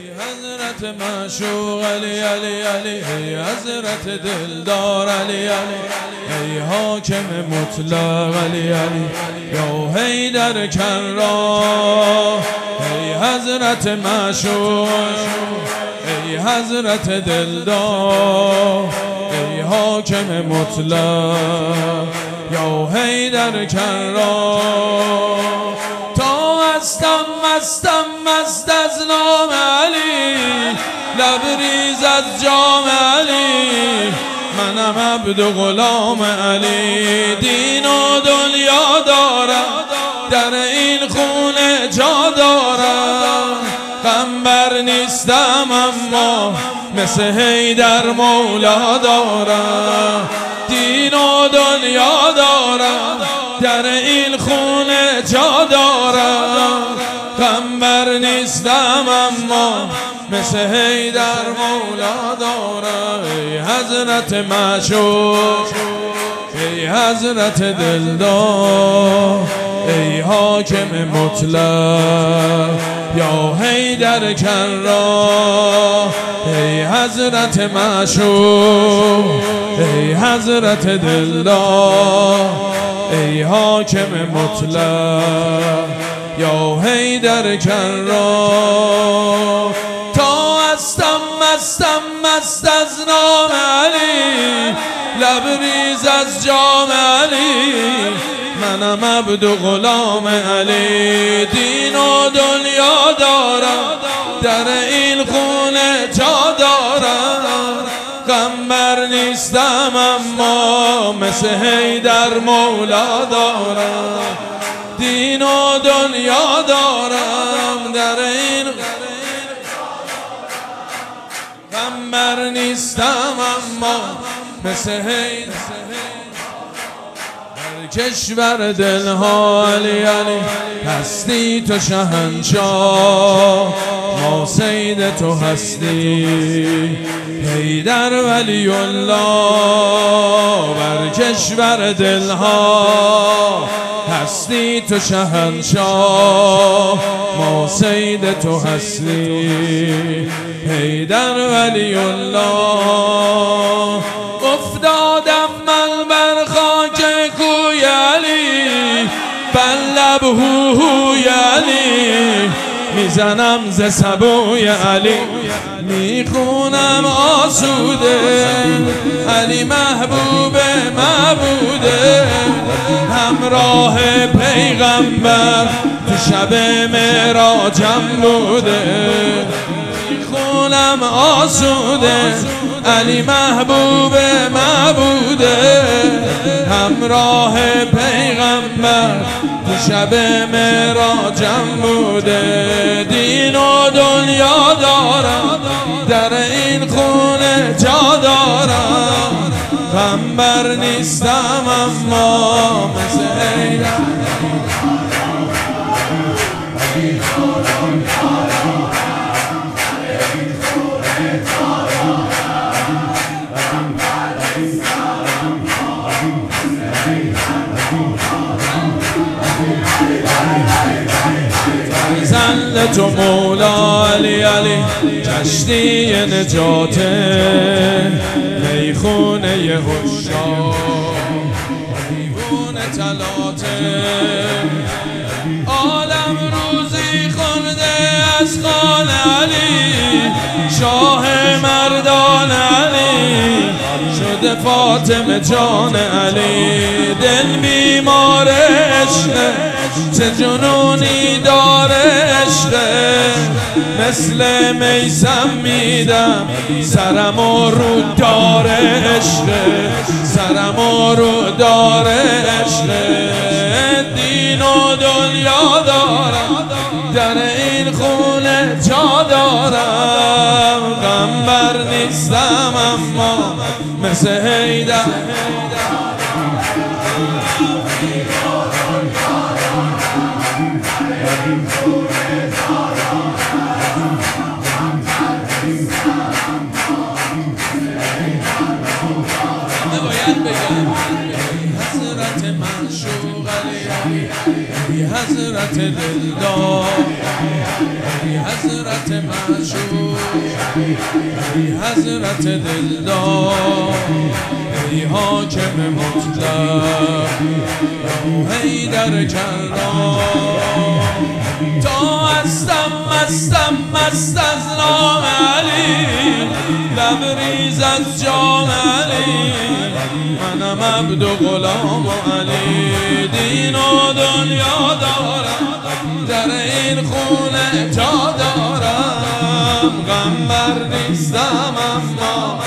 حضرت معشوق علی علی علی، ای حضرت دلدار علی علی، ای حاکم مطلق علی علی، یا حیدر کرام، ای حضرت معشوق، ای حضرت دلدار، ای حاکم مطلق، یا حیدر کرام. تا هستم مست از نام علی، لبریز از جام علی، منم عبد و غلام علی. دین و دنیا دارم، در این خونه جا دارم، غمبر نیستم اما مثل حیدر مولا دارم. دین و دنیا دارم، در این خونه جا دارم، غمبر نیستم اما مثل حیدر مولا دارم. ای حضرت معشوق، ای حضرت دلدار، ای حاکم مطلق، یا حیدر کرام، ای حضرت معشوق، ای حضرت دلدار، ای حاکم مطلق، یا حیدر کرام. تا هستم مست از نام علی، لبریز از جام علی، منم عبد و غلام علی. دین و دنیا دارم، در این خونه جا دارم، غمبر نیستم اما مثل حیدر مولا دارم. دین و دنیا دارم، در این غمبر نیستم اما مثل حیدر. در کشور دلها علی علی، هستی تو شهنشاه، ما سید تو هستی حیدر ولی الله. بر کشور دلها هستی تو شهنشاه، ما سید تو هستی حیدر ولی الله. افتادم من بر خاک کوی علی، بر لب هوی علی، میزنم ز سبوی علی، میخونم آسوده، علی محبوب معبوده، همراه پیغمبر تو شب معراجم بوده. میخونم آسوده، علی محبوب معبوده، همراه پیغمبر تو شب معراجم بوده. دین و دنیا دارم، در این خونه جا دارم، غمبر نیستم اما مثل حیدر. زن تو مولا علی علی، کشتی نجاته، میخونه عشاق، دیوونه طلاته. عالم روزی خورده از خان علی، شاه مردان علی، شده فاطمه جان علی. دل بیمار عشقه، چه جنونی داره عشقه، مثل میسم میدم سرمو رو داره عشقه، سرمو رو داره عشقه. دین و دنیا دارم، در این خونه جا دارم، غمبر نیستم اما مثل حیدر. حضرت معشوق علی، حضرت دلدار، حضرت معشوق ای حضرت دلدار ای حاکم مطلق یا حیدر کرام تا هستم مست از نام علی لبریز از جام علی منم عبد و غلام علی دین و دنیا دارم در این خونه جا دارم غم بر نیستم اما